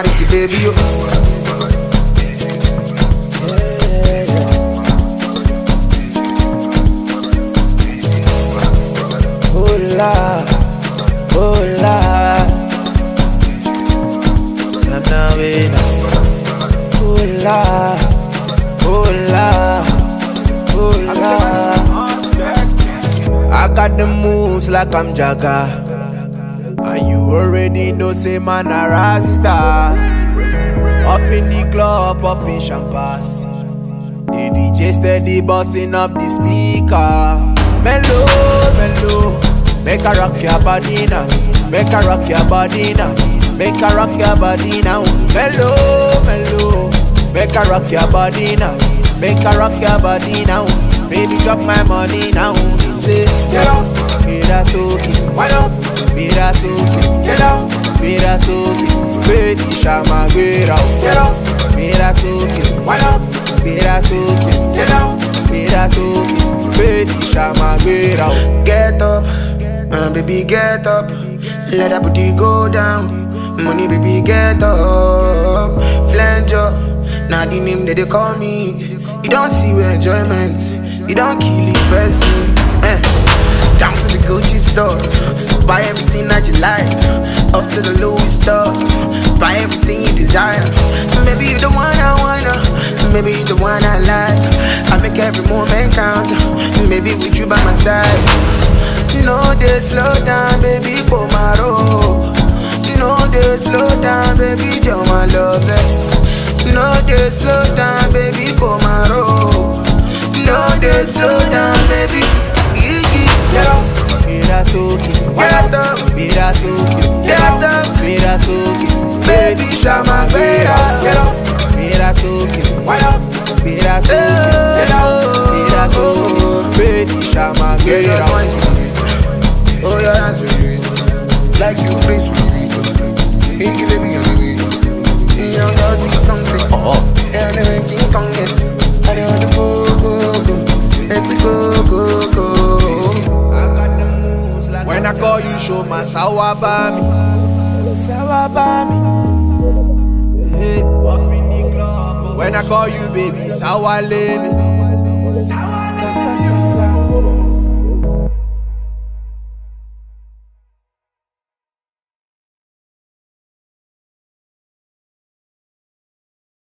Mariki baby, yo. Hola, hola. Sanavena. Hola, hola, hola. I got the moves like I'm Jagga. And you already know, say man a Rasta. Up in the club, up in Champas. The DJ steady bossing up the speaker. Mellow, mellow. Make a rock your body now. Make a rock your body now. Make a rock your body now. Mellow, mellow. Make a rock your body now. Make a rock your body now. Baby, drop my money now. He say, get up, mira soki. Why not? Mira soki. Get up, mira soki. Baby, shama get out. Get up, mira soki. Why not? Mira soki. Get up, mira soki. Baby, shama get out. Get up, baby, get up. Let that booty go down. Money, baby, get up. Flanger, now the name that they call me. You don't see with enjoyment. You don't kill the person. Down to the Gucci store. Buy everything that you like. Up to the Louis store. Buy everything you desire. Maybe you the one I wanna. Maybe you the one I like. I make every moment count. Maybe with you by my side. You know they slow down, baby, for my road. You know they slow down, baby, you're my love. You know they slow down, baby, for my road. You know they slow down, baby. Get up, Mira soki. get up, Mira soki. get up, Mira soki. baby, shama get up, Mira soki. why up, Mira soki. get up, Mira soki. Baby, shama get get up. out. Oh yeah, that's it. Like you play to the beat. Hey, baby, on the beat. Young girl see something. Yeah, never King Kong yet. I don't want to go. Let me go. When I call you, show my sawabami. Sawabami. Hey, up in the club. When I call you, baby, sawalele. Sawa.